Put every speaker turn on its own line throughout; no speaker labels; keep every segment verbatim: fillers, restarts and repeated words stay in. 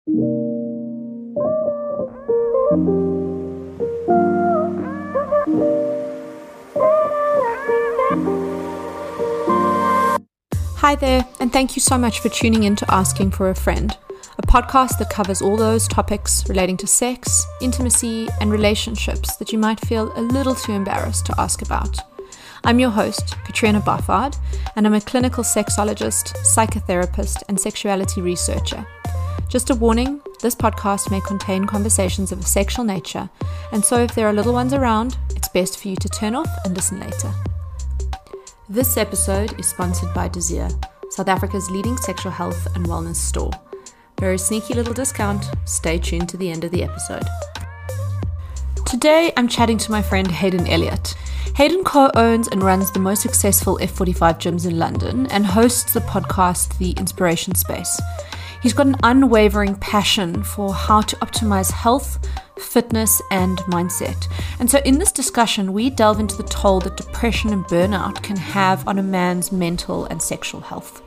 Hi there, and thank you so much for tuning in to Asking for a Friend, a podcast that covers all those topics relating to sex, intimacy, and relationships that you might feel a little too embarrassed to ask about. I'm your host, Katrina Barfard, and I'm a clinical sexologist, psychotherapist, and sexuality researcher. Just a warning, this podcast may contain conversations of a sexual nature, and so if there are little ones around, it's best for you to turn off and listen later. This episode is sponsored by Desire, South Africa's leading sexual health and wellness store. Very sneaky little discount. Stay tuned to the end of the episode. Today, I'm chatting to my friend Hayden Elliott. Hayden co-owns and runs the most successful F forty-five gyms in London and hosts the podcast The Inspiration Space. He's got an unwavering passion for how to optimize health, fitness, and mindset. And so in this discussion, we delve into the toll that depression and burnout can have on a man's mental and sexual health.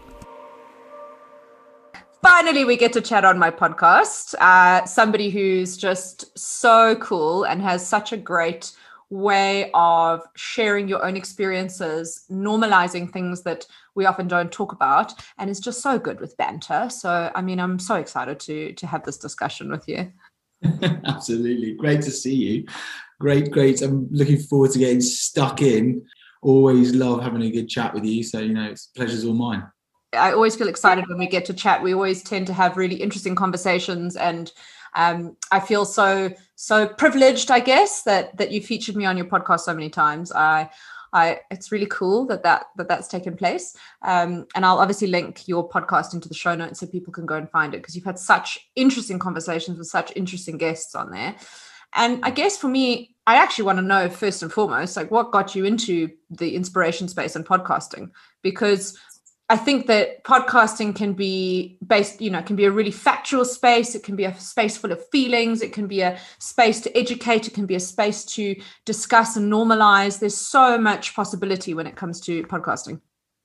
Finally, we get to chat on my podcast. Uh, somebody who's just so cool and has such a great way of sharing your own experiences, normalizing things that we often don't talk about, and is just so good with banter. So, I mean, I'm so excited to to have this discussion with you.
Absolutely. Great to see you. Great, great. I'm looking forward to getting stuck in. Always love having a good chat with you. So, you know, it's pleasure's all mine.
I always feel excited when we get to chat. We always tend to have really interesting conversations, and um, I feel so so privileged, I guess, that that you featured me on your podcast so many times. I, I, it's really cool that that, that that's taken place. Um, and I'll obviously link your podcast into the show notes so people can go and find it, because you've had such interesting conversations with such interesting guests on there. And I guess for me, I actually want to know first and foremost, like, what got you into the inspiration space and podcasting? Because I think that podcasting can be based, you know, it can be a really factual space. It can be a space full of feelings. It can be a space to educate. It can be a space to discuss and normalize. There's so much possibility when it comes to podcasting.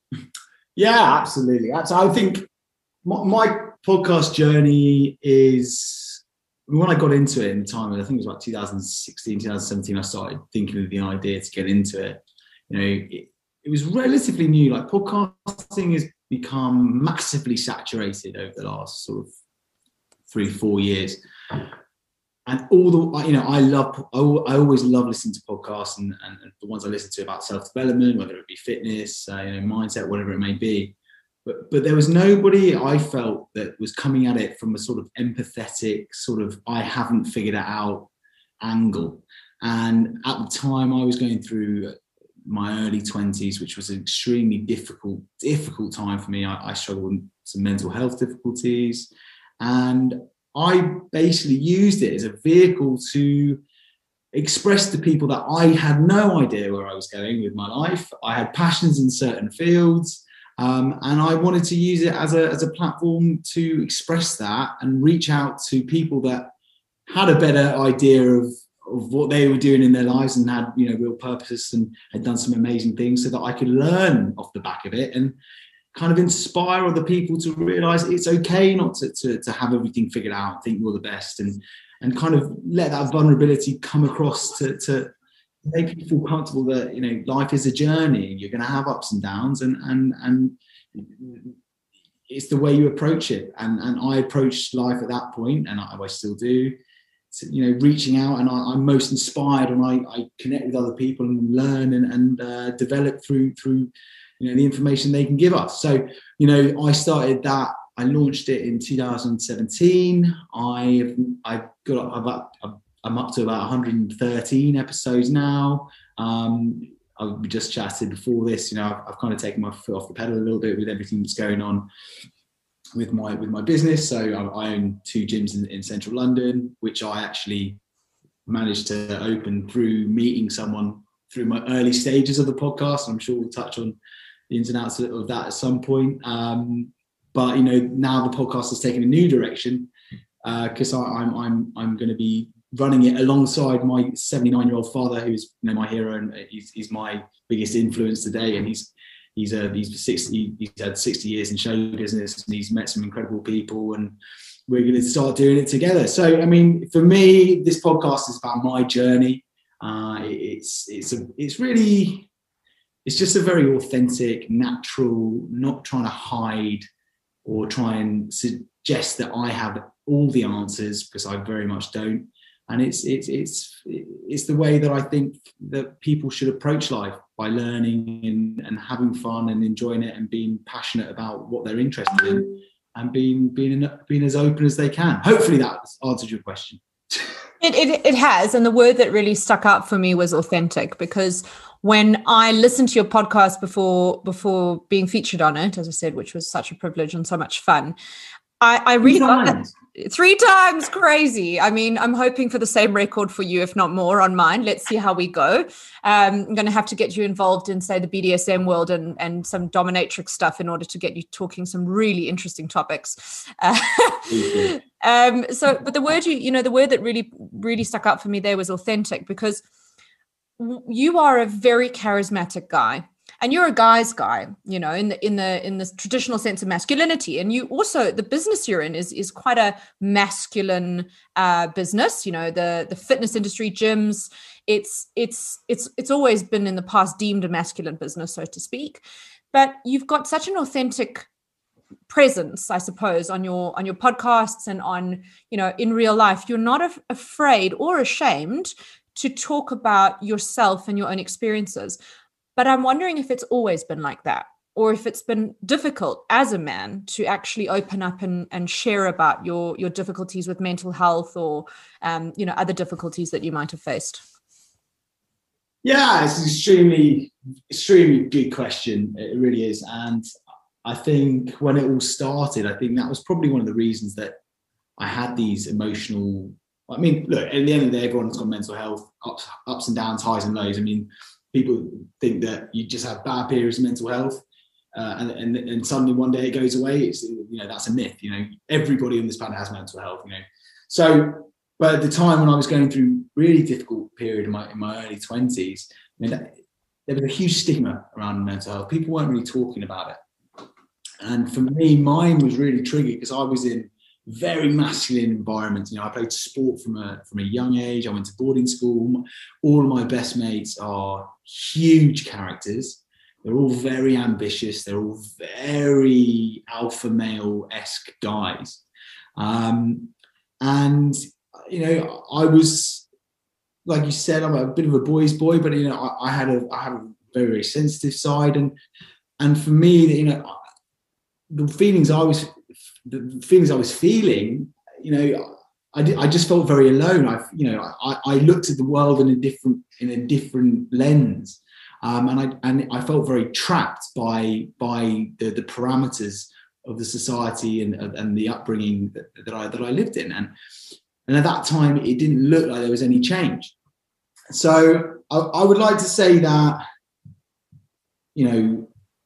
Yeah, absolutely. So I think my, my podcast journey is, when I got into it in the time, I think it was like two thousand sixteen, two thousand seventeen, I started thinking of the idea to get into it. You know, it, It was relatively new. Like, podcasting has become massively saturated over the last sort of three, four years. And all the, you know, I love, I, I always love listening to podcasts, and, and, and the ones I listen to about self-development, whether it be fitness, uh, you know, mindset, whatever it may be. But, but there was nobody, I felt, that was coming at it from a sort of empathetic, sort of, I haven't figured it out angle. And at the time I was going through my early twenties, which was an extremely difficult, difficult time for me. I, I struggled with some mental health difficulties, and I basically used it as a vehicle to express to people that I had no idea where I was going with my life. I had passions in certain fields, um, and I wanted to use it as a, as a platform to express that and reach out to people that had a better idea of of what they were doing in their lives and had, you know, real purpose and had done some amazing things, so that I could learn off the back of it and kind of inspire other people to realize it's okay not to, to, to have everything figured out, think you're the best, and, and kind of let that vulnerability come across to, to make people feel comfortable that, you know, life is a journey and you're going to have ups and downs, and, and, and it's the way you approach it. And, and I approached life at that point, and I, I still do, you know, reaching out, and I, I'm most inspired when I, I connect with other people and learn and, and uh, develop through through you know the information they can give us. So, you know, I started that. I launched it in two thousand seventeen. I I got I'm up, I'm up to about one hundred thirteen episodes now. Um, I just chatted before this. You know, I've, I've kind of taken my foot off the pedal a little bit with everything that's going on with my with my business. So I, I own two gyms in, in central London, which I actually managed to open through meeting someone through my early stages of the podcast. I'm sure we'll touch on the ins and outs of that at some point. Um, but you know, now the podcast has taken a new direction because uh, I'm I'm I'm going to be running it alongside my seventy-nine-year-old father, who's, you know, my hero, and he's, he's my biggest influence today. And he's he's uh, he's sixty, he's had sixty years in show business, and he's met some incredible people. And we're going to start doing it together. So, I mean, for me, this podcast is about my journey. Uh, it's it's a it's really it's just a very authentic, natural, not trying to hide or try and suggest that I have all the answers, because I very much don't. And it's it's it's it's the way that I think that people should approach life, by learning and, and having fun and enjoying it and being passionate about what they're interested in, and being being being as open as they can. Hopefully that answers your question.
It, it it has, and the word that really stuck out for me was authentic, because when I listened to your podcast before before being featured on it, as I said, which was such a privilege and so much fun, I, I really got that. Three times, crazy. I mean, I'm hoping for the same record for you, if not more, on mine. Let's see how we go. Um, I'm going to have to get you involved in, say, the B D S M world and, and some dominatrix stuff in order to get you talking some really interesting topics. Uh, um, so, but the word you, you know, the word that really, really stuck out for me there was authentic, because you are a very charismatic guy. And you're a guy's guy, you know, in the in the in the traditional sense of masculinity. And you also, the business you're in is is quite a masculine uh, business. You know, the the fitness industry, gyms. It's it's it's it's always been in the past deemed a masculine business, so to speak. But you've got such an authentic presence, I suppose, on your on your podcasts and on, you know, in real life. You're not af- afraid or ashamed to talk about yourself and your own experiences. But I'm wondering if it's always been like that, or if it's been difficult as a man to actually open up and, and share about your, your difficulties with mental health, or, um, you know, other difficulties that you might have faced.
Yeah, it's an extremely, extremely good question. It really is. And I think when it all started, I think that was probably one of the reasons that I had these emotional, I mean, look, at the end of the day, everyone's got mental health, ups, ups and downs, highs and lows. I mean, people think that you just have bad periods of mental health, uh, and, and and suddenly one day it goes away. It's, you know, that's a myth. You know, everybody on this planet has mental health. You know, so but at the time when I was going through really difficult period in my in my early twenties, I mean, that, there was a huge stigma around mental health. People weren't really talking about it, and for me, mine was really triggered because I was in very masculine environment. You know, I played sport from a from a young age. I went to boarding school. All of my best mates are huge characters. They're all very ambitious. They're all very alpha male-esque guys. Um, and, you know, I was, like you said, I'm a bit of a boy's boy, but, you know, I, I had a I had a very, very sensitive side. And and for me, you know, the feelings I was the feelings I was feeling, you know, I, did, I just felt very alone. I, you know, I, I looked at the world in a different in a different lens, um, and I and I felt very trapped by by the, the parameters of the society and and the upbringing that, that I that I lived in, and and at that time it didn't look like there was any change. So I, I would like to say that, you know,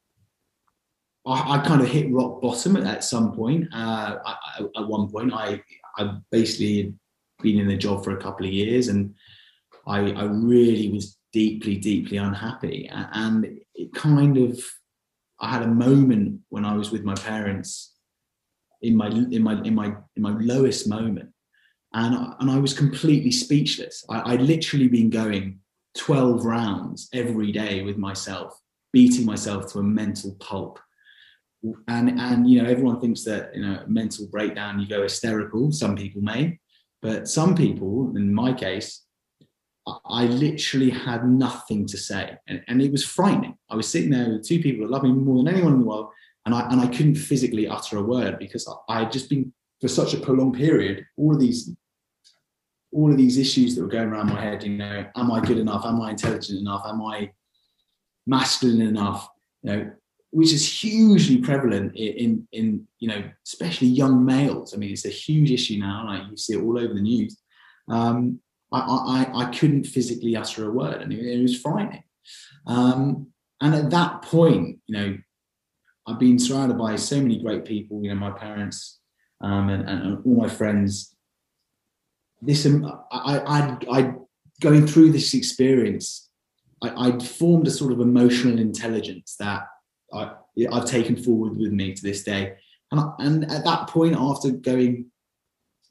I, I kind of hit rock bottom at, at some point. Uh, I, I, at one point, I I basically been in a job for a couple of years, and I, I really was deeply, deeply unhappy. And it kind of, I had a moment when I was with my parents in my in my in my in my lowest moment, and I, and I was completely speechless. I, I'd literally been going twelve rounds every day with myself, beating myself to a mental pulp. And, and, you know, everyone thinks that, you know, mental breakdown, you go hysterical. Some people may, but some people, in my case, I, I literally had nothing to say. And, and it was frightening. I was sitting there with two people that love me more than anyone in the world. And I, and I couldn't physically utter a word because I, I had just been, for such a prolonged period, all of these, all of these issues that were going around my head, you know, am I good enough? Am I intelligent enough? Am I masculine enough? You know, which is hugely prevalent in, in, in, you know, especially young males. I mean, it's a huge issue now. Like, you see it all over the news. Um, I, I, I couldn't physically utter a word, and it, it was frightening. Um, and at that point, you know, I've been surrounded by so many great people, you know, my parents um, and, and all my friends. This, um, I, I'd, I'd going through this experience, I, I'd formed a sort of emotional intelligence that I, I've taken forward with me to this day. And, and at that point, after going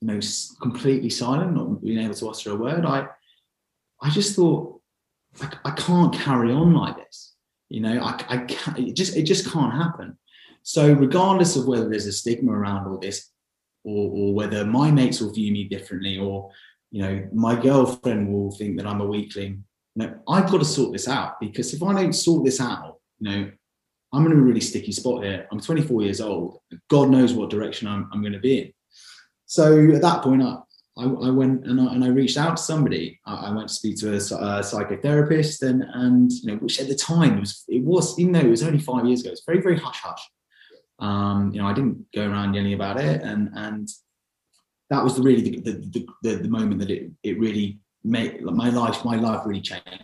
you know, completely silent, not being able to utter a word, I, I just thought, I, I can't carry on like this. You know, I, I can't, it just, it just can't happen. So regardless of whether there's a stigma around all this, or, or whether my mates will view me differently, or, you know, my girlfriend will think that I'm a weakling, you know, I've got to sort this out, because if I don't sort this out, you know, I'm in a really sticky spot here. I'm twenty-four years old. God knows what direction I'm, I'm going to be in. So at that point, I, I, I went and I, and I reached out to somebody. I, I went to speak to a, a psychotherapist, and, and, you know, which at the time was, it was, even though it was only five years ago, it's very, very hush hush. Um, you know, I didn't go around yelling about it. And, and that was the really the, the, the, the moment that it, it really made my life, my life really changed.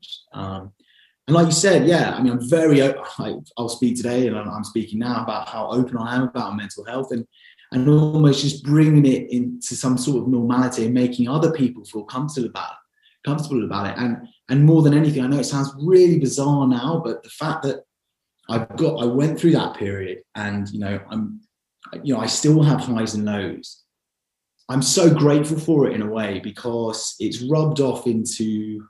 Um, and like you said, yeah, I mean, I'm very, I, I'll speak today, and I'm, I'm speaking now about how open I am about mental health, and, and almost just bringing it into some sort of normality and making other people feel comfortable about it, comfortable about it. And, and more than anything, I know it sounds really bizarre now, but the fact that I've got, I went through that period, and, you know, I'm, you know, I still have highs and lows. I'm so grateful for it in a way, because it's rubbed off into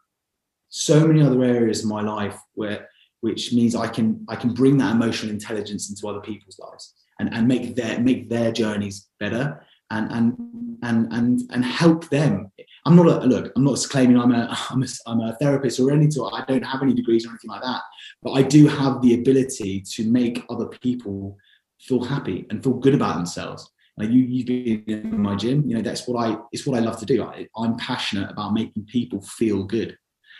so many other areas of my life, where, which means I can, I can bring that emotional intelligence into other people's lives, and, and make their, make their journeys better, and, and, and, and, and help them. I'm not a, look, I'm not claiming I'm a, I'm a, I'm a therapist or anything. I don't have any degrees or anything like that, but I do have the ability to make other people feel happy and feel good about themselves. Like you, you've been in my gym, you know, that's what I, it's what I love to do. I, I'm passionate about making people feel good.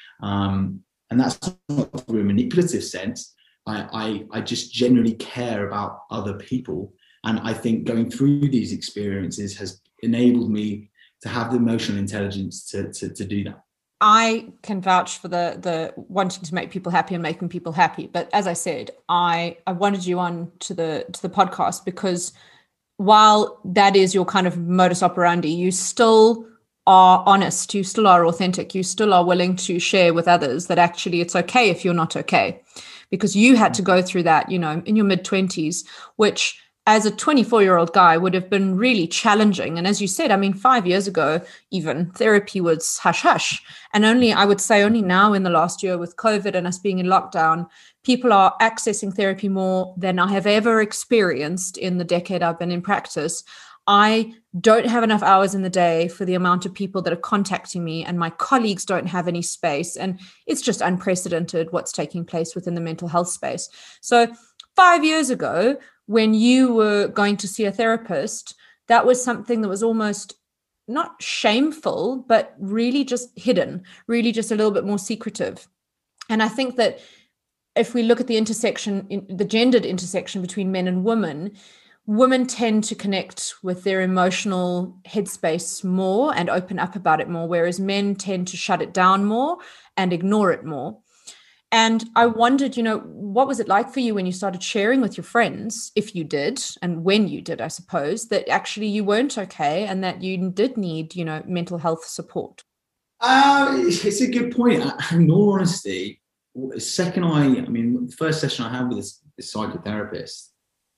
Um, and that's not through a manipulative sense. I, I, I just genuinely care about other people. And I think going through these experiences has enabled me to have the emotional intelligence to, to, to do that.
I can vouch for the the wanting to make people happy and making people happy. But as I said, I, I wanted you on to the to the podcast because while that is your kind of modus operandi, you still are honest, you still are authentic, you still are willing to share with others that actually it's okay if you're not okay. Because you had to go through that, you know, in your mid-twenties, which as a twenty-four-year-old guy would have been really challenging. And as you said, I mean, five years ago, even therapy was hush hush. And only, I would say only now in the last year with COVID and us being in lockdown, people are accessing therapy more than I have ever experienced in the decade I've been in practice. I don't have enough hours in the day for the amount of people that are contacting me, and my colleagues don't have any space. And it's just unprecedented what's taking place within the mental health space. So five years ago, when you were going to see a therapist, that was something that was almost not shameful, but really just hidden, really just a little bit more secretive. And I think that if we look at the intersection, in the gendered intersection between men and women, women tend to connect with their emotional headspace more and open up about it more, whereas men tend to shut it down more and ignore it more. And I wondered, you know, what was it like for you when you started sharing with your friends, if you did, and when you did, I suppose, that actually you weren't okay and that you did need, you know, mental health support?
Uh, it's a good point. In all honesty, second I, I mean, the first session I had with this, this psychotherapist,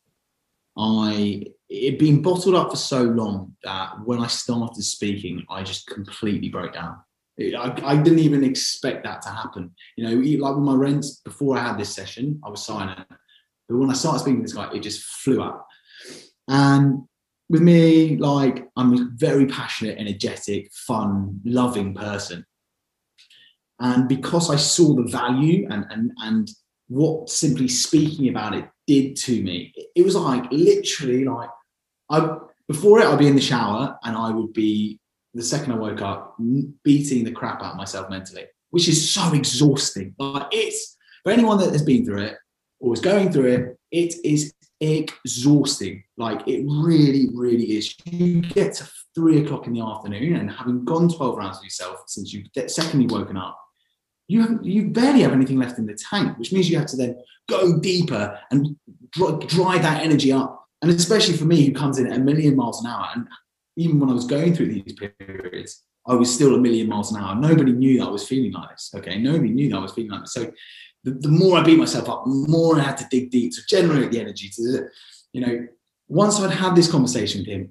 I, it'd been bottled up for so long that when I started speaking, I just completely broke down. I, I didn't even expect that to happen. You know, like with my rents, before I had this session, I was silent. But when I started speaking to this guy, it just flew out. And with me, like, I'm a very passionate, energetic, fun, loving person. And because I saw the value and, and, and what simply speaking about it did to me, it was like literally like, I before it, I'd be in the shower and I would be, the second I woke up, beating the crap out of myself mentally, which is so exhausting. But it's, for anyone that has been through it or is going through it, it is exhausting. Like, it really, really is. You get to three o'clock in the afternoon and having gone twelve rounds of yourself since you've secondly woken up, you have, you barely have anything left in the tank, which means you have to then go deeper and dry, dry that energy up. And especially for me, who comes in at a million miles an hour, and even when I was going through these periods, I was still a million miles an hour. Nobody knew that I was feeling like this. Okay, nobody knew that I was feeling like this. So the, the more I beat myself up, the more I had to dig deep to generate the energy to, you know, once I'd had this conversation with him,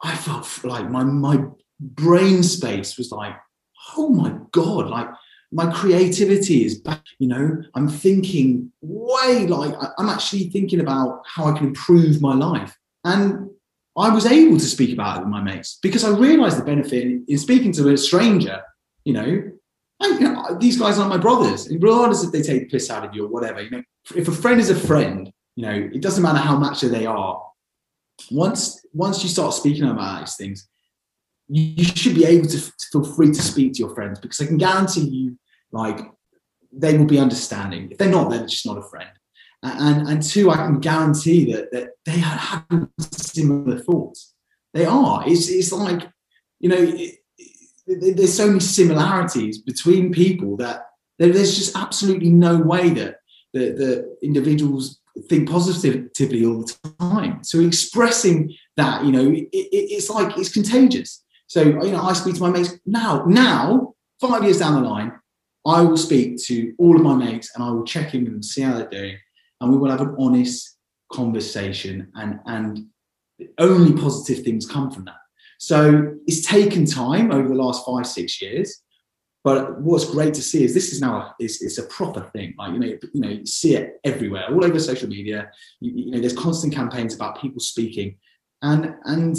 I felt like my my brain space was like, oh my God, like my creativity is back, you know, I'm thinking way like, I'm actually thinking about how I can improve my life. And I was able to speak about it with my mates because I realized the benefit in, in speaking to a stranger, you know, and, you know, these guys are my brothers, and regardless if they take the piss out of you or whatever, you know, if a friend is a friend, you know, it doesn't matter how macho they are. Once, once you start speaking about these things, you should be able to, to feel free to speak to your friends, because I can guarantee you, like, they will be understanding. If they're not, they're just not a friend. And and two, I can guarantee that that they have similar thoughts. They are. It's it's like, you know, it, it, there's so many similarities between people that there's just absolutely no way that the, the individuals think positively all the time. So expressing that, you know, it, it, it's like it's contagious. So, you know, I speak to my mates now, now, five years down the line, I will speak to all of my mates and I will check in with them, see how they're doing, and we will have an honest conversation, and, and only positive things come from that. So it's taken time over the last five, six years. But what's great to see is this is now a, it's, it's a proper thing. Like, you know, you know, you see it everywhere, all over social media. You, you know, there's constant campaigns about people speaking, and and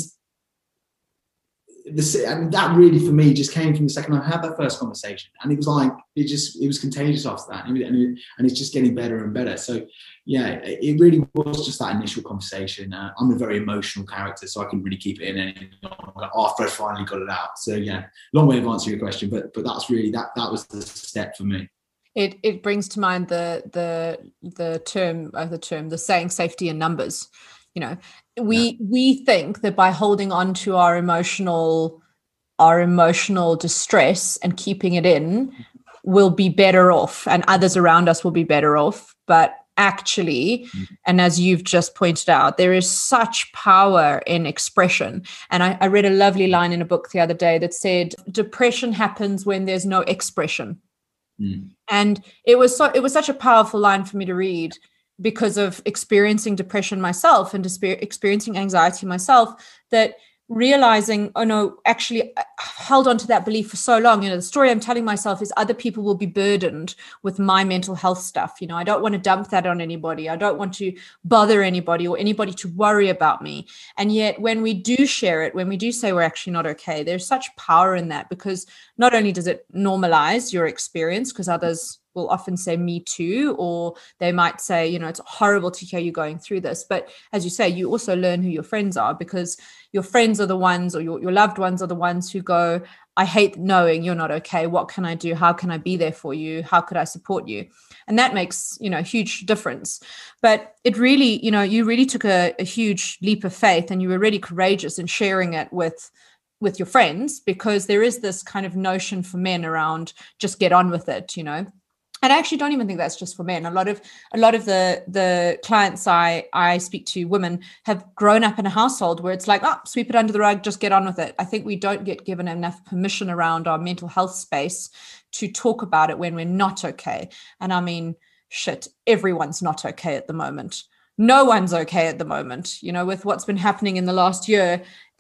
this, and that really for me just came from the second I had that first conversation, and it was like it just it was contagious after that, and, it, and it's just getting better and better. So yeah, it really was just that initial conversation. Uh, I'm a very emotional character, so I couldn't really keep it in any longer after I finally got it out. So yeah, long way of answering your question, but but that's really that that was the step for me.
It it brings to mind the the the term uh, the term the saying safety in numbers. You know, we yeah. we think that by holding on to our emotional our emotional distress and keeping it in, we'll be better off, and others around us will be better off. But actually, and as you've just pointed out, there is such power in expression. And I, I read a lovely line in a book the other day that said, depression happens when there's no expression. Mm. And it was so it was such a powerful line for me to read, because of experiencing depression myself and experiencing anxiety myself, that realizing, oh no, actually I held on to that belief for so long. You know, the story I'm telling myself is other people will be burdened with my mental health stuff. You know, I don't want to dump that on anybody. I don't want to bother anybody or anybody to worry about me. And yet when we do share it, when we do say we're actually not okay, there's such power in that, because not only does it normalize your experience, because others will often say me too, or they might say, you know, it's horrible to hear you going through this. But as you say, you also learn who your friends are, because your friends are the ones, or your, your loved ones are the ones who go, I hate knowing you're not okay. What can I do? How can I be there for you? How could I support you? And that makes, you know, a huge difference. But it really, you know, you really took a, a huge leap of faith, and you were really courageous in sharing it with with your friends, because there is this kind of notion for men around just get on with it, you know. And I actually don't even think that's just for men. A lot of a lot of the the clients I I speak to, women, have grown up in a household where it's like, oh, sweep it under the rug, just get on with it. I think we don't get given enough permission around our mental health space to talk about it when we're not okay. And I mean, shit, everyone's not okay at the moment. No one's okay at the moment. You know, with what's been happening in the last year,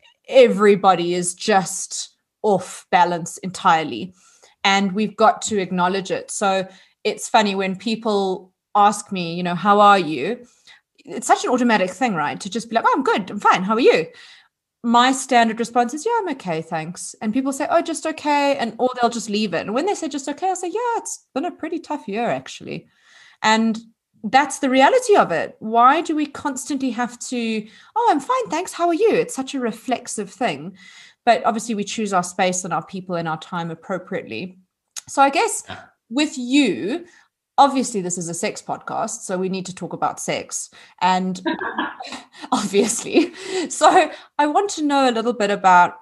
everybody is just off balance entirely. And we've got to acknowledge it. So it's funny when people ask me, you know, how are you? It's such an automatic thing, right? To just be like, oh, I'm good, I'm fine, how are you? My standard response is, yeah, I'm okay, thanks. And people say, oh, just okay. And or they'll just leave it. And when they say just okay, I'll say, yeah, it's been a pretty tough year, actually. And that's the reality of it. Why do we constantly have to, oh, I'm fine, thanks, how are you? It's such a reflexive thing. But obviously we choose our space and our people and our time appropriately. So I guess with you, obviously this is a sex podcast, so we need to talk about sex. And obviously, so I want to know a little bit about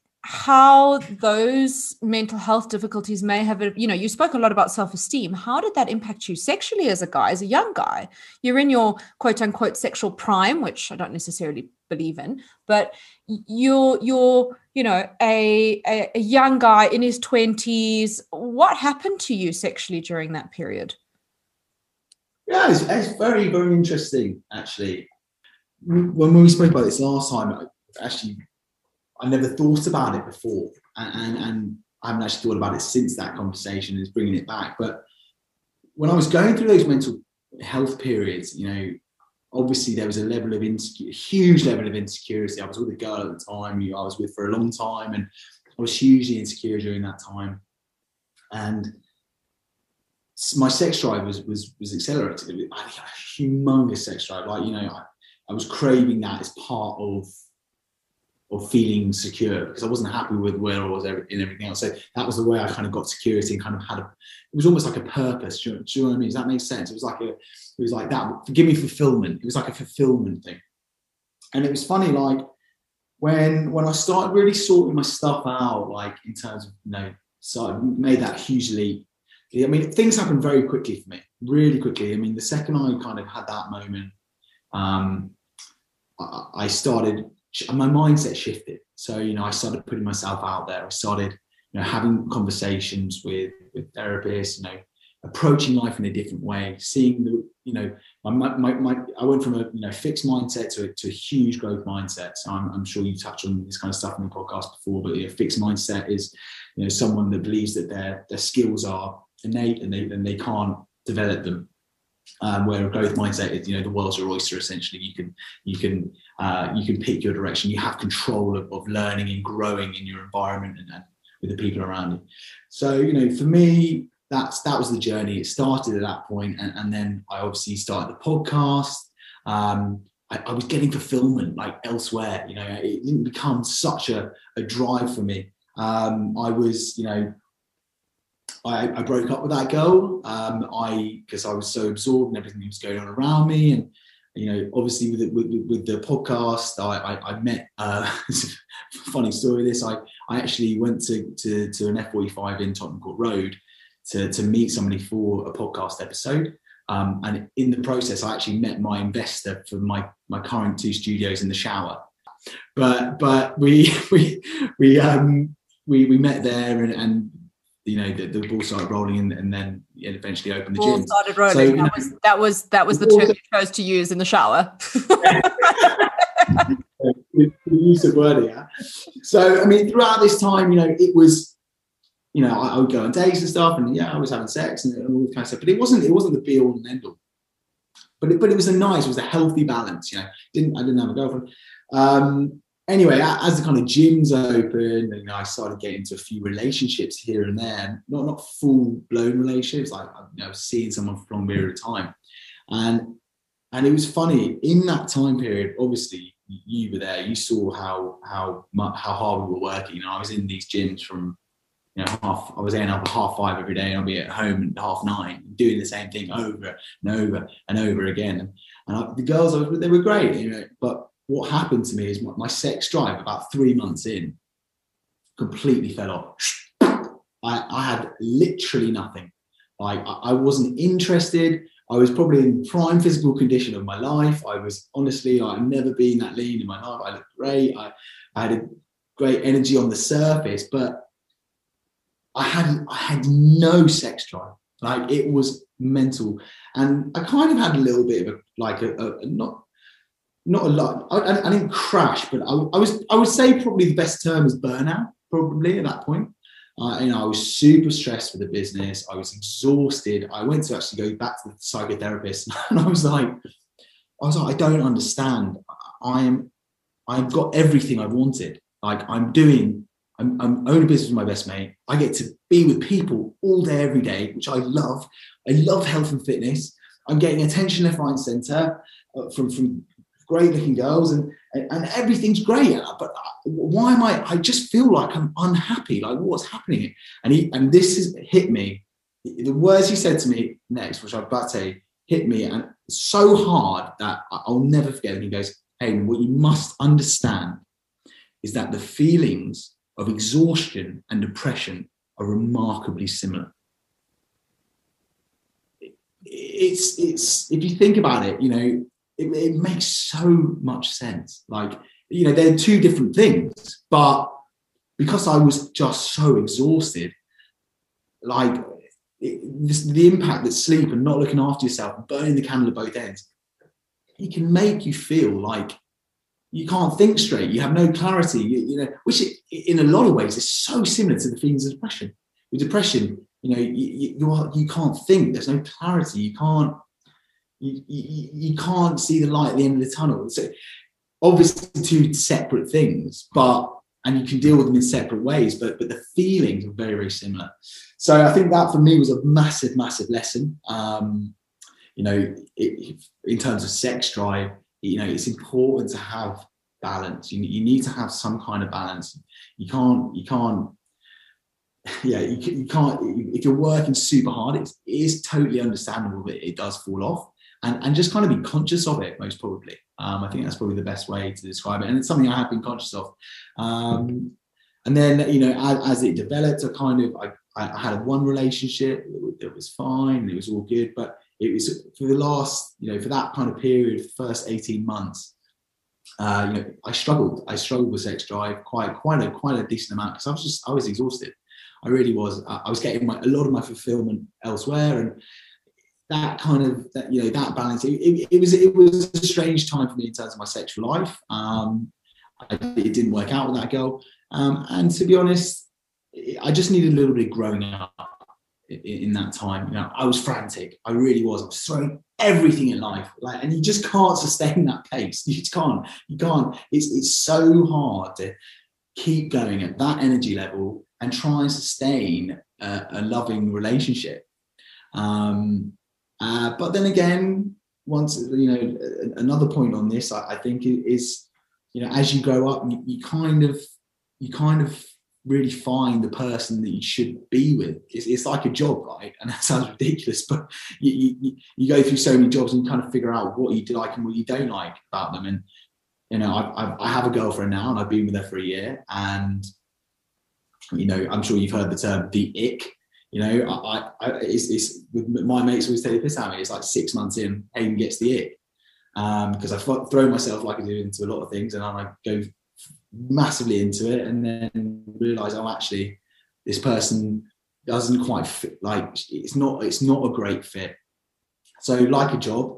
how those mental health difficulties may have, you know, you spoke a lot about self-esteem. How did that impact you sexually as a guy, as a young guy? You're in your quote unquote sexual prime, which I don't necessarily believe in, but you're, you're, you know, a, a, a young guy in his twenties. What happened to you sexually during that period?
Yeah, it's, it's very, very interesting, actually. When we spoke about this last time, I actually I never thought about it before, and, and, and I haven't actually thought about it since that conversation is bringing it back. But when I was going through those mental health periods, you know, obviously there was a level of insecurity, huge level of insecurity. I was with a girl at the time who I was with for a long time, and I was hugely insecure during that time. And my sex drive was was was accelerated. I had a humongous sex drive. Like, you know, I, I was craving that as part of of feeling secure, because I wasn't happy with where I was in everything else. So that was the way I kind of got security and kind of had a, it was almost like a purpose. Do you, do you know what I mean? Does that make sense? It was like a, it was like that, give me fulfillment. It was like a fulfillment thing. And it was funny, like when, when I started really sorting my stuff out, like in terms of, you know, so I made that huge leap. I mean, things happened very quickly for me, really quickly. I mean, the second I kind of had that moment, um, I, I started, my mindset shifted. So, you know, I started putting myself out there. I started, you know, having conversations with, with therapists, you know, approaching life in a different way, seeing the, you know, my, my, my I went from a, you know, fixed mindset to a, to a huge growth mindset. So I'm, I'm sure you touched on this kind of stuff in the podcast before, but a fixed mindset is, you know, someone that believes that their, their skills are innate and they, and they can't develop them. Um, where a growth mindset is, you know, the world's your oyster. Essentially, you can you can uh, you can pick your direction. You have control of, of learning and growing in your environment and, and with the people around you. So, you know, for me, that's that was the journey. It started at that point, and, and then I obviously started the podcast. Um, I, I was getting fulfillment like elsewhere. You know, it didn't become such a, a drive for me. Um, I was, you know. I, I broke up with that girl. Um, I because I was so absorbed in everything that was going on around me, and you know, obviously with the, with, with the podcast, I, I, I met. Uh, funny story. This I I actually went to to, to an F forty-five in Tottenham Court Road to to meet somebody for a podcast episode. Um, and in the process, I actually met my investor for my my current two studios in the shower. But but we we we um we we met there and. and you know, the, the ball started rolling and, and then it eventually opened the
ball
gym.
started rolling.
So,
that,
know,
was, that was that was the, the term you chose to use in the shower.
the use of word, yeah. So, I mean, throughout this time, you know, it was, you know, I, I would go on dates and stuff, and yeah, I was having sex and, and all this kind of stuff. But it wasn't, it wasn't the be all and end all. But it, but it was a nice, it was a healthy balance. You know, didn't I didn't have a girlfriend. Um, Anyway, as the kind of gyms opened, you know, I started getting into a few relationships here and there, not not full blown relationships, like, you know, seeing someone for a long period of time, and and it was funny in that time period. Obviously, you were there, you saw how how how hard we were working. You know, I was in these gyms from, you know, half. I was getting up at half five every day, and I'll be at home at half nine, doing the same thing over and over and over again. And, and I, the girls, I was, they were great, you know, but what happened to me is my, my sex drive about three months in completely fell off. I, I had literally nothing. Like I, I wasn't interested. I was probably in prime physical condition of my life. I was honestly, I've never been that lean in my life. I looked great. I, I had a great energy on the surface, but I had I had no sex drive. Like it was mental, and I kind of had a little bit of a like a, a, a not. Not a lot. I, I didn't crash, but I, I was. I would say probably the best term is burnout. Probably at that point, uh, you know, I was super stressed with the business. I was exhausted. I went to actually go back to the psychotherapist, and I was like, I was like, I don't understand. I am. I've got everything I wanted. Like I'm doing. I'm, I'm owning a business with my best mate. I get to be with people all day, every day, which I love. I love health and fitness. I'm getting attention left, right, and centre uh, from from. great looking girls and, and and everything's great, but why am I I just feel like I'm unhappy, like what's happening? And he and this has hit me, the words he said to me next, which I'm about to say, hit me and so hard that I'll never forget. And he goes, hey, what you must understand is that the feelings of exhaustion and depression are remarkably similar. It's it's if you think about it, you know, It, it makes so much sense. Like, you know, they're two different things, but because I was just so exhausted, like it, this, the impact that sleep and not looking after yourself, burning the candle at both ends, it can make you feel like you can't think straight. You have no clarity. You, you know, which it, in a lot of ways is so similar to the feelings of depression. With depression, you know, you you, are, you can't think. There's no clarity. You can't you, you you can't see the light at the end of the tunnel. So obviously two separate things, but and you can deal with them in separate ways. But but the feelings are very very similar. So I think that for me was a massive massive lesson. Um, you know, it, in terms of sex drive. You know, it's important to have balance. You, you need to have some kind of balance. You can't, you can't, yeah, you, you can't, if you're working super hard, it's, it is totally understandable that it does fall off, and, and just kind of be conscious of it, most probably. Um, I think that's probably the best way to describe it. And it's something I have been conscious of. Um, and then, you know, as, as it developed, I kind of, I, I had one relationship that was fine, it was all good, but it was for the last, you know, for that kind of period, first eighteen months, uh, you know, I struggled. I struggled with sex drive quite, quite a, quite a decent amount because I was just, I was exhausted. I really was. I was getting my, a lot of my fulfillment elsewhere, and that kind of, that, you know, that balance. It, it, it was, it was a strange time for me in terms of my sexual life. Um, I, it didn't work out with that girl, um, and to be honest, I just needed a little bit of growing up. In that time, you know, I was frantic. I really was. I was throwing everything in life, like, and you just can't sustain that pace. You just can't. You can't. It's it's so hard to keep going at that energy level and try and sustain a, a loving relationship. Um, uh, but then again, once you know, another point on this, I, I think is, you know, as you grow up, you, you kind of, you kind of. really find the person that you should be with. It's, it's like a job, right? And that sounds ridiculous, but you, you you go through so many jobs and kind of figure out what you do like and what you don't like about them. And you know, I, I have a girlfriend now, and I've been with her for a year. And you know, I'm sure you've heard the term the ick. You know, I, I it's, it's with my mates always take the piss out of me. It's like six months in, Hayden gets the ick um, because I throw myself like I do into a lot of things, and I go massively into it, and then realize, oh, actually this person doesn't quite fit, like it's not it's not a great fit. So like a job,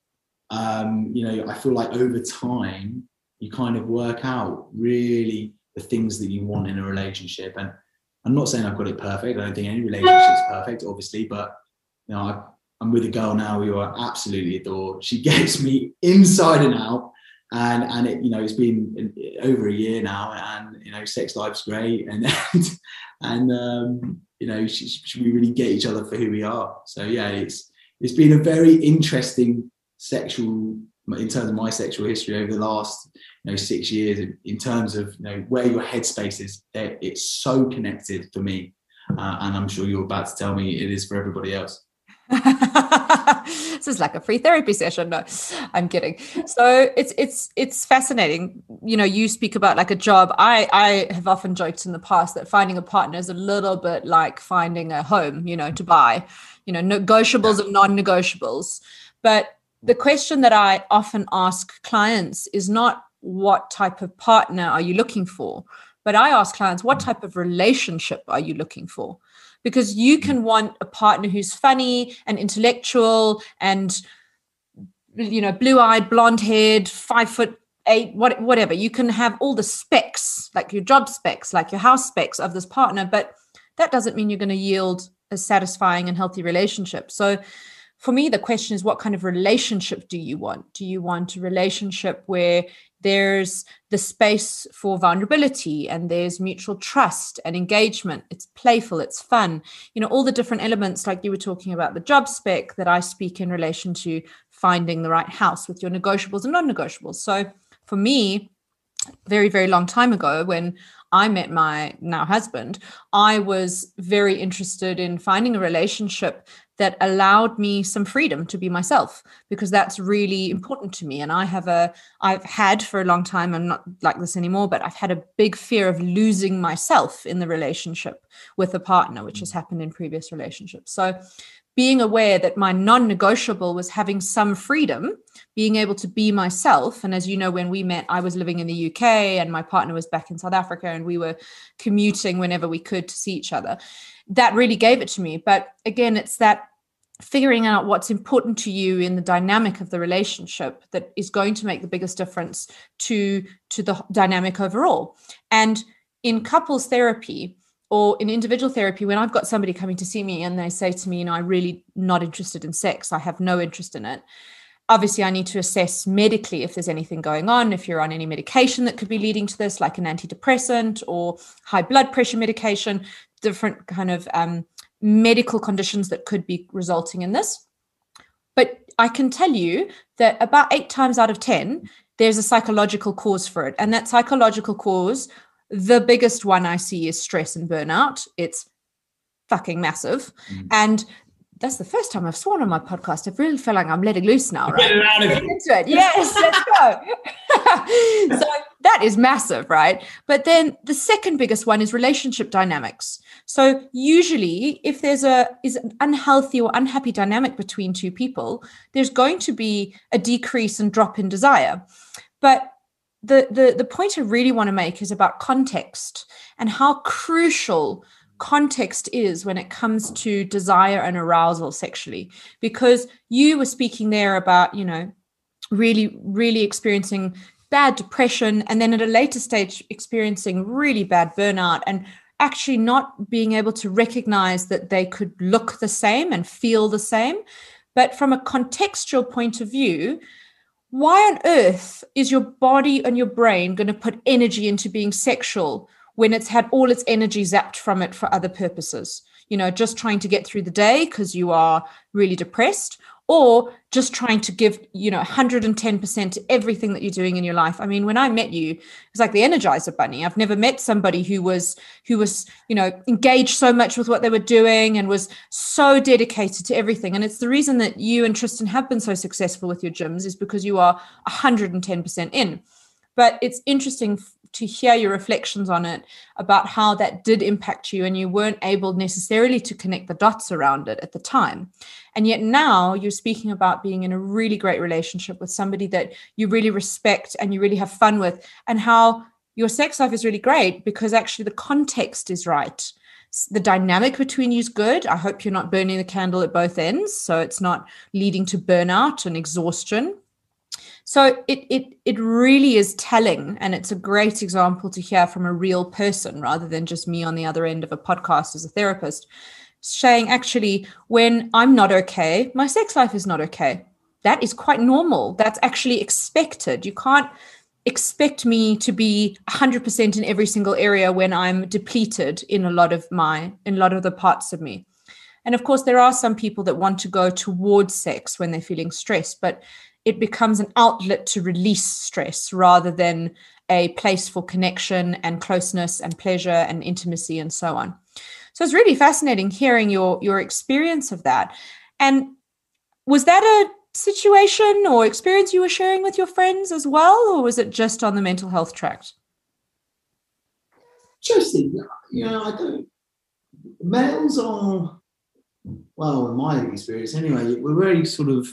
um you know, I feel like over time you kind of work out really the things that you want in a relationship. And I'm not saying I've got it perfect. I don't think any relationship's perfect, obviously, but you know, I, I'm with a girl now who I absolutely adore. She gets me inside and out. And and it, you know, it's been over a year now, and you know, sex life's great, and and, and um, you know, should, should we really get each other for who we are? So yeah, it's it's been a very interesting sexual, in terms of my sexual history over the last, you know, six years. In, in terms of, you know, where your headspace is, it's so connected for me, uh, and I'm sure you're about to tell me it is for everybody else.
This is like a free therapy session. No, I'm kidding. So it's it's it's fascinating. You know, you speak about like a job. I I have often joked in the past that finding a partner is a little bit like finding a home, you know, to buy, you know, negotiables and non-negotiables. But the question that I often ask clients is not what type of partner are you looking for, but I ask clients, what type of relationship are you looking for? Because you can want a partner who's funny and intellectual and, you know, blue-eyed, blonde-haired, five foot eight, what, whatever. You can have all the specs, like your job specs, like your house specs of this partner, but that doesn't mean you're going to yield a satisfying and healthy relationship. So for me, the question is, what kind of relationship do you want? Do you want a relationship where there's the space for vulnerability and there's mutual trust and engagement? It's playful, it's fun. You know, all the different elements, like you were talking about the job spec, that I speak in relation to finding the right house with your negotiables and non-negotiables. So for me, very, very long time ago, when I met my now husband, I was very interested in finding a relationship that allowed me some freedom to be myself, because that's really important to me. And I have a, I've had for a long time, I'm not like this anymore, but I've had a big fear of losing myself in the relationship with a partner, which has happened in previous relationships. So being aware that my non-negotiable was having some freedom, being able to be myself. And as you know, when we met, I was living in the U K and my partner was back in South Africa, and we were commuting whenever we could to see each other. That really gave it to me. But again, it's that figuring out what's important to you in the dynamic of the relationship that is going to make the biggest difference to, to the dynamic overall. And in couples therapy or in individual therapy, when I've got somebody coming to see me and they say to me, you know, I'm really not interested in sex, I have no interest in it. Obviously, I need to assess medically if there's anything going on, if you're on any medication that could be leading to this, like an antidepressant or high blood pressure medication, different kind of um, medical conditions that could be resulting in this. But I can tell you that about eight times out of ten, there's a psychological cause for it. And that psychological cause, the biggest one I see is stress and burnout. It's fucking massive. Mm. And that's the first time I've sworn on my podcast. I really feel like I'm letting loose now, right? Get it out of you. Into it. Yes, let's go. So that is massive, right? But then the second biggest one is relationship dynamics. So usually if there's a is an unhealthy or unhappy dynamic between two people, there's going to be a decrease and drop in desire. But the the the point I really want to make is about context and how crucial context is when it comes to desire and arousal sexually, because you were speaking there about, you know, really, really experiencing bad depression and then at a later stage experiencing really bad burnout and actually not being able to recognize that they could look the same and feel the same. But from a contextual point of view, why on earth is your body and your brain going to put energy into being sexual when it's had all its energy zapped from it for other purposes? You know, just trying to get through the day because you are really depressed, or just trying to give, you know, one hundred ten percent to everything that you're doing in your life. I mean, when I met you, it's like the Energizer Bunny. I've never met somebody who was, who was, you know, engaged so much with what they were doing and was so dedicated to everything. And it's the reason that you and Tristan have been so successful with your gyms is because you are one hundred ten percent in. But it's interesting to hear your reflections on it about how that did impact you and you weren't able necessarily to connect the dots around it at the time. And yet now you're speaking about being in a really great relationship with somebody that you really respect and you really have fun with, and how your sex life is really great because actually the context is right. The dynamic between you is good. I hope you're not burning the candle at both ends, so it's not leading to burnout and exhaustion. So it it it really is telling, and it's a great example to hear from a real person rather than just me on the other end of a podcast as a therapist, saying actually, when I'm not okay, my sex life is not okay. That is quite normal. That's actually expected. You can't expect me to be one hundred percent in every single area when I'm depleted in a lot of my, in a lot of the parts of me. And of course, there are some people that want to go towards sex when they're feeling stressed, but it becomes an outlet to release stress rather than a place for connection and closeness and pleasure and intimacy and so on. So it's really fascinating hearing your, your experience of that. And was that a situation or experience you were sharing with your friends as well, or was it just on the mental health tract?
Interesting. You know, I don't, males are, well, in my experience anyway, we're very sort of,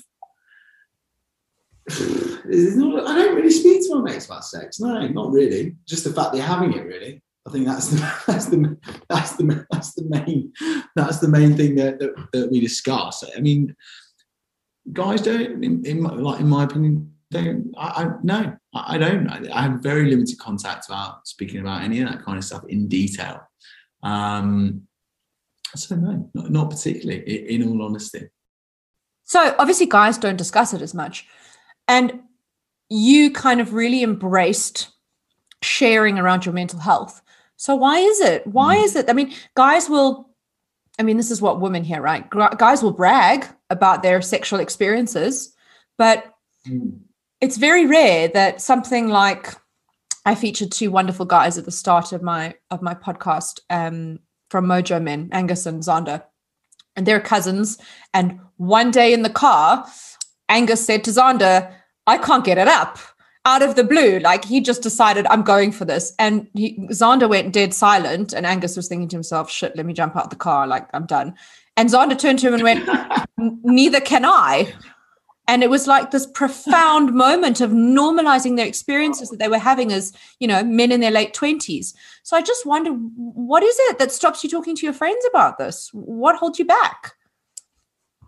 not, I don't really speak to my mates about sex. No, not really. Just the fact they're having it. Really, I think that's the that's the that's the that's the main that's the main thing that that, that we discuss. I mean, guys don't, in, in my, like in my opinion, don't. I, I no, I, I don't. I, I have very limited contact about speaking about any of that kind of stuff in detail. Um, so no, not, not particularly. In, in all honesty.
So obviously, guys don't discuss it as much. And you kind of really embraced sharing around your mental health. So why is it? Why mm. is it? I mean, guys will, I mean, this is what women hear, right? Guys will brag about their sexual experiences, but mm. it's very rare that something like, I featured two wonderful guys at the start of my of my podcast um, from Mojo Men, Angus and Zonda, and they're cousins. And one day in the car, Angus said to Zonda, I can't get it up, out of the blue. Like, he just decided, I'm going for this. And he, Zonda went dead silent. And Angus was thinking to himself, shit, let me jump out the car. Like, I'm done. And Zonda turned to him and went, neither can I. And it was like this profound moment of normalizing their experiences that they were having as, you know, men in their late twenties. So I just wonder, what is it that stops you talking to your friends about this? What holds you back?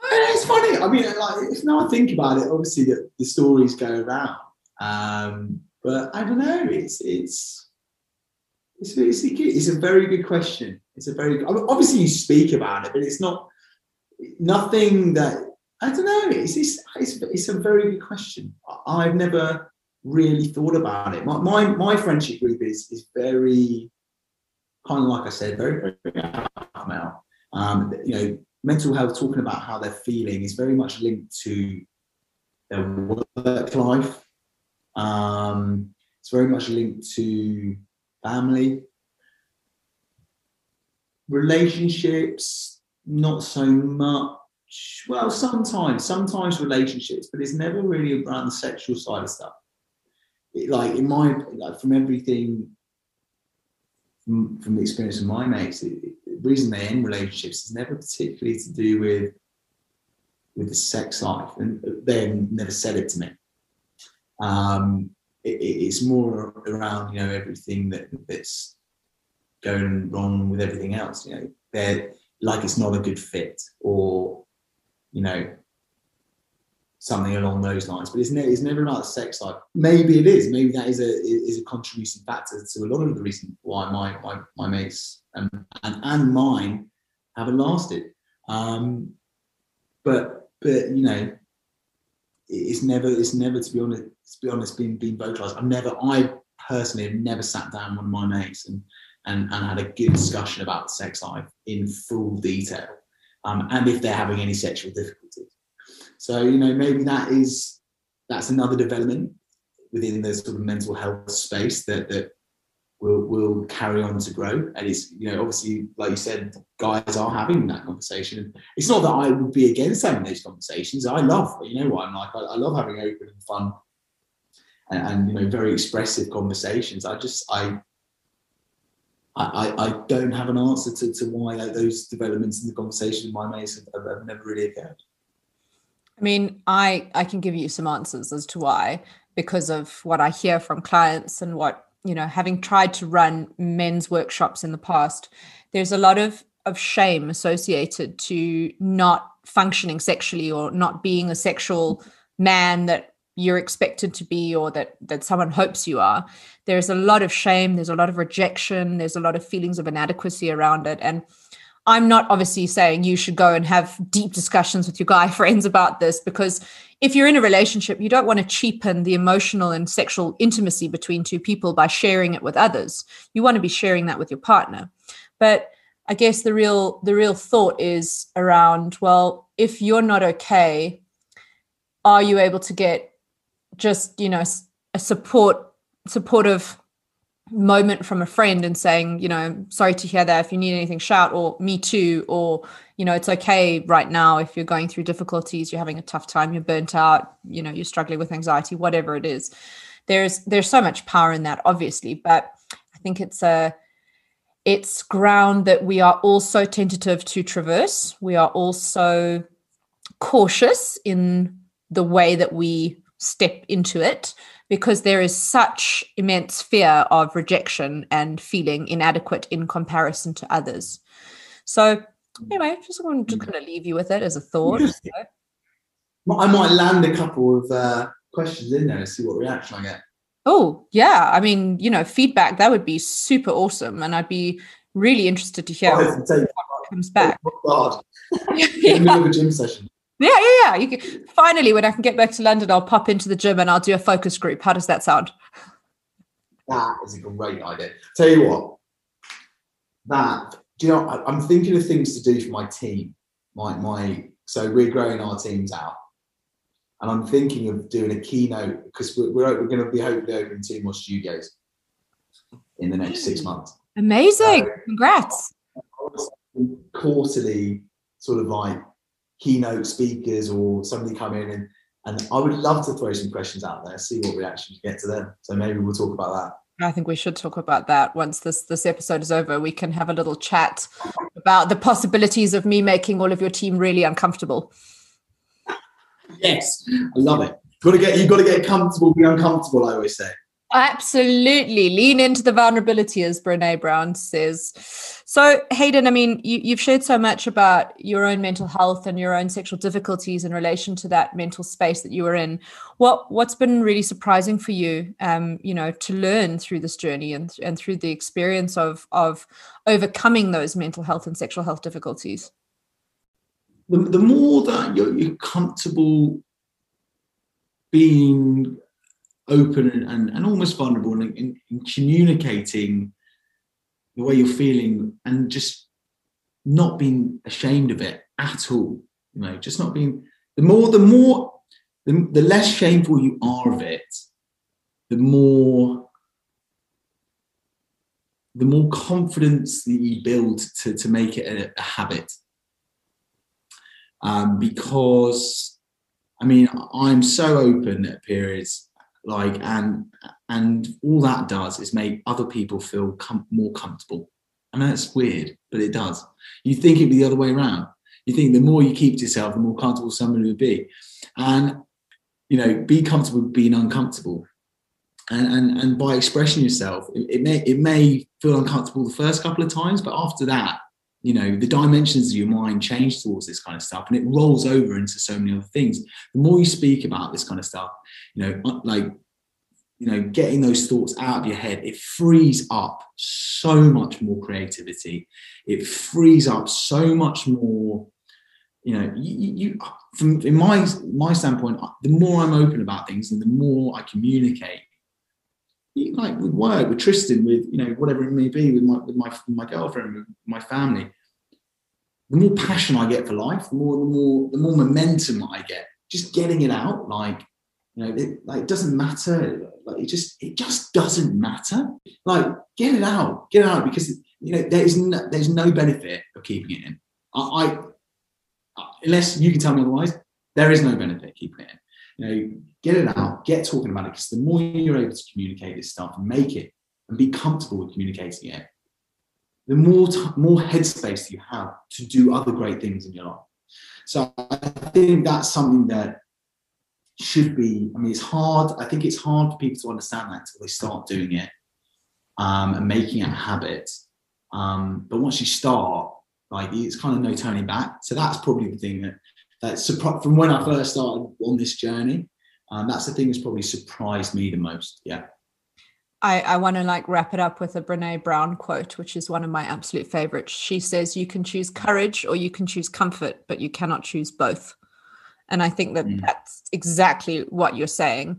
It's funny. I mean, like, if now I think about it, obviously the, the stories go around. Um, but I don't know. It's it's it's it's a, it's a very good question. It's a very good, obviously you speak about it, but it's not nothing that I don't know. It's it's it's, it's a very good question. I've never really thought about it. My my, my friendship group is is very kind of like I said, very very out now. Um, you know, mental health, talking about how they're feeling, is very much linked to their work life. Um, it's very much linked to family, relationships, not so much. Well, sometimes, sometimes relationships, but it's never really around the sexual side of stuff. It, like in my, like from everything, from, from the experience of my mates, it, it, the reason they end relationships is never particularly to do with with the sex life, and they never said it to me. Um, it, it's more around, you know, everything that that's going wrong with everything else. You know, they're like it's not a good fit, or you know, something along those lines. But it's never it's never about the sex life. Maybe it is. Maybe that is a is a contributing factor to a lot of the reason why my my my mates and and, and mine haven't lasted. Um, but but you know, it's never it's never to be honest to be honest been been vocalized. I've never I personally have never sat down with one of my mates and and and had a good discussion about sex life in full detail, um, and if they're having any sexual difficulties. So you know, maybe that is that's another development within the sort of mental health space that that will will carry on to grow. And it's, you know, obviously, like you said, guys are having that conversation. It's not that I would be against having those conversations. I love, you know what I'm like, I, I love having open and fun and, and, you know, very expressive conversations. I just, I, I, I don't have an answer to, to why those developments in the conversation with my mates have, have never really occurred.
I mean, I, I can give you some answers as to why, because of what I hear from clients and what, you know, having tried to run men's workshops in the past, there's a lot of, of shame associated to not functioning sexually or not being a sexual man that you're expected to be, or that, that someone hopes you are. There's a lot of shame. There's a lot of rejection. There's a lot of feelings of inadequacy around it. And I'm not obviously saying you should go and have deep discussions with your guy friends about this, because if you're in a relationship, you don't want to cheapen the emotional and sexual intimacy between two people by sharing it with others. You want to be sharing that with your partner. But I guess the real the real thought is around, well, if you're not okay, are you able to get just, you know, a support supportive moment from a friend and saying, you know, sorry to hear that, if you need anything, shout, or me too, or, you know, it's okay right now if you're going through difficulties, you're having a tough time, you're burnt out, you know, you're struggling with anxiety, whatever it is. There's there's so much power in that, obviously, but I think it's a it's ground that we are also tentative to traverse. We are also cautious in the way that we step into it, because there is such immense fear of rejection and feeling inadequate in comparison to others. So anyway, just want to kind of leave you with it as a thought.
Yeah. So. I might land a couple of uh, questions in there and see what reaction I get. Oh,
yeah. I mean, you know, feedback, that would be super awesome. And I'd be really interested to hear oh, what, what comes back.
Oh, yeah. In the middle of a gym session.
Yeah, yeah, yeah. You can, finally, when I can get back to London, I'll pop into the gym and I'll do a focus group. How does that sound?
That is a great idea. Tell you what, that, do you know, I, I'm thinking of things to do for my team. My, my, so we're growing our teams out. And I'm thinking of doing a keynote, because we're, we're, we're going to be hopefully opening two more studios in the next six months.
Amazing. So, congrats.
Quarterly sort of like keynote speakers or somebody come in, and and I would love to throw some questions out there, see what reactions you get to them. So maybe we'll talk about that.
I think we should talk about that once this this episode is over. We can have a little chat about the possibilities of me making all of your team really uncomfortable.
Yes, I love it. Got to get you've got to get comfortable, be uncomfortable, I always say.
Absolutely. Lean into the vulnerability, as Brene Brown says. So, Hayden, I mean, you, you've shared so much about your own mental health and your own sexual difficulties in relation to that mental space that you were in. What, what's been really surprising for you, um, you know, to learn through this journey and, and through the experience of, of overcoming those mental health and sexual health difficulties?
The, the more that you're, you're comfortable being open and, and, and almost vulnerable and in, in communicating the way you're feeling and just not being ashamed of it at all, you know, just not being, the more, the more, the, the less shameful you are of it, the more, the more confidence that you build to, to make it a, a habit. Um, because, I mean, I'm so open at periods, like, and and all that does is make other people feel com- more comfortable. I know it's weird, but it does. You think it'd be the other way around. You think the more you keep to yourself, the more comfortable somebody would be. And, you know, be comfortable with being uncomfortable. And and, and by expressing yourself, it, it may it may feel uncomfortable the first couple of times, but after that, you know, the dimensions of your mind change towards this kind of stuff, and it rolls over into so many other things. The more you speak about this kind of stuff, you know, like, you know, getting those thoughts out of your head, it frees up so much more creativity. It frees up so much more, you know, you, you from in my my standpoint, the more I'm open about things and the more I communicate, like with work, with Tristan, with, you know, whatever it may be, with my with my with my girlfriend, with my family, the more passion I get for life, the more the more the more momentum I get. Just getting it out, like, you know, it, like, it doesn't matter. Like, it just it just doesn't matter. Like, get it out, get it out, because, you know, there is no, there's no benefit of keeping it in. I, I unless you can tell me otherwise, there is no benefit keeping it in. You know, get it out, get talking about it, because the more you're able to communicate this stuff and make it and be comfortable with communicating it, the more t- more headspace you have to do other great things in your life. So I think that's something that should be, I mean, it's hard. I think it's hard for people to understand that until they start doing it um, and making it a habit. Um, but once you start, like, it's kind of no turning back. So that's probably the thing that, that's surprised from when I first started on this journey. Um, that's the thing that's probably surprised me the most. Yeah.
I, I want to like wrap it up with a Brene Brown quote, which is one of my absolute favorites. She says, you can choose courage or you can choose comfort, but you cannot choose both. And I think that mm. that's exactly what you're saying.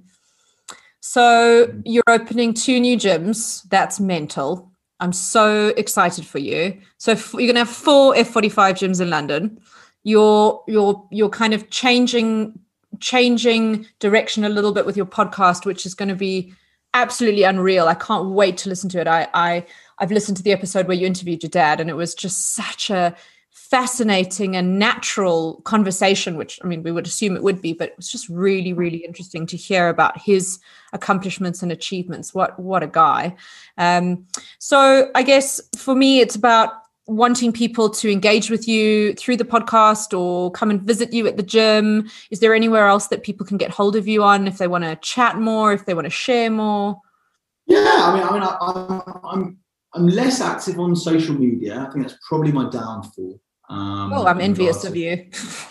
So mm. you're opening two new gyms. That's mental. I'm so excited for you. So f- you're going to have four F forty-five gyms in London. You're, you're, you're kind of changing, changing direction a little bit with your podcast, which is going to be absolutely unreal. I can't wait to listen to it. I, I, I've listened to the episode where you interviewed your dad, and it was just such a fascinating and natural conversation, which, I mean, we would assume it would be, but it was just really, really interesting to hear about his accomplishments and achievements. What, what a guy. Um, so I guess for me, it's about wanting people to engage with you through the podcast or come and visit you at the gym. Is there anywhere else that people can get hold of you on if they want to chat more, if they want to share more?
Yeah, I mean, I mean, I, I'm, I'm, I'm less active on social media. I think that's probably my downfall. Um,
oh, I'm envious of you.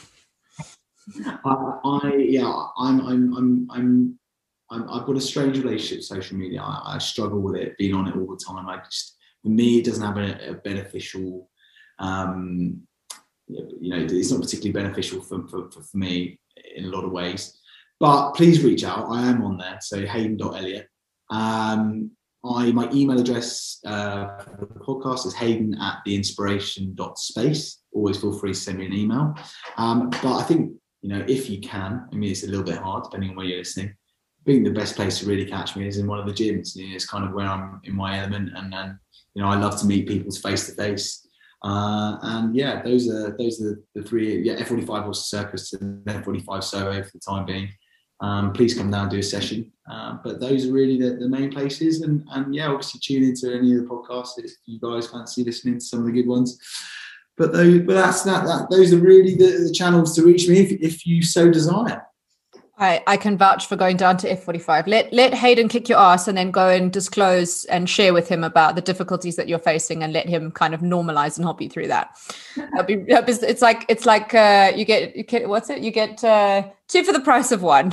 I, I, yeah, I'm, I'm, I'm, I'm, I'm, I've got a strange relationship with social media. I, I struggle with it, being on it all the time. I just, for me, it doesn't have a, a beneficial, um, you know, it's not particularly beneficial for, for, for me in a lot of ways. But please reach out. I am on there. So hayden dot elliott. Um, I, my email address uh, for the podcast is hayden at the inspiration dot space. Always feel free to send me an email. Um, but I think, you know, if you can, I mean, it's a little bit hard depending on where you're listening. I think the best place to really catch me is in one of the gyms. You know, it's kind of where I'm in my element, and then, you know, I love to meet people face to face. And yeah, those are those are the three. Yeah, F forty-five Horse Circus and F forty-five Soho for the time being. Um, please come down and do a session. Uh, but those are really the, the main places. And and yeah, obviously tune into any of the podcasts if you guys fancy listening to some of the good ones. But those, but that's that. that those are really the, the channels to reach me if if you so desire.
I, I can vouch for going down to F forty-five. Let let Hayden kick your ass and then go and disclose and share with him about the difficulties that you're facing and let him kind of normalize and help you through that. That'd be, it's like it's like uh, you get you get what's it? You get uh, two for the price of one.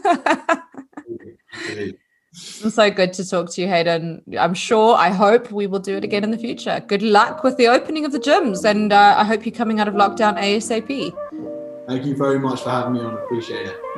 It's so good to talk to you, Hayden. I'm sure, I hope we will do it again in the future. Good luck with the opening of the gyms, and uh, I hope you're coming out of lockdown ASAP.
Thank you very much for having me on. Appreciate it.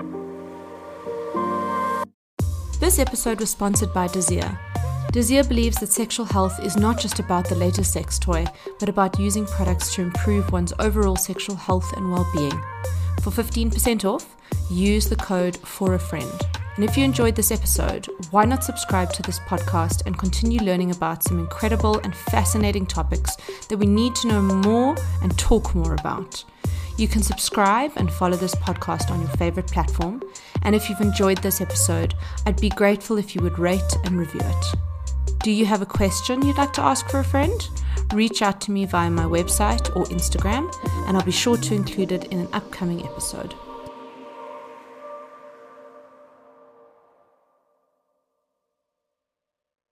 This episode was sponsored by Desir. Desir believes that sexual health is not just about the latest sex toy, but about using products to improve one's overall sexual health and well-being. For fifteen percent off, use the code for a friend. And if you enjoyed this episode, why not subscribe to this podcast and continue learning about some incredible and fascinating topics that we need to know more and talk more about. You can subscribe and follow this podcast on your favorite platform. And if you've enjoyed this episode, I'd be grateful if you would rate and review it. Do you have a question you'd like to ask for a friend? Reach out to me via my website or Instagram, and I'll be sure to include it in an upcoming episode.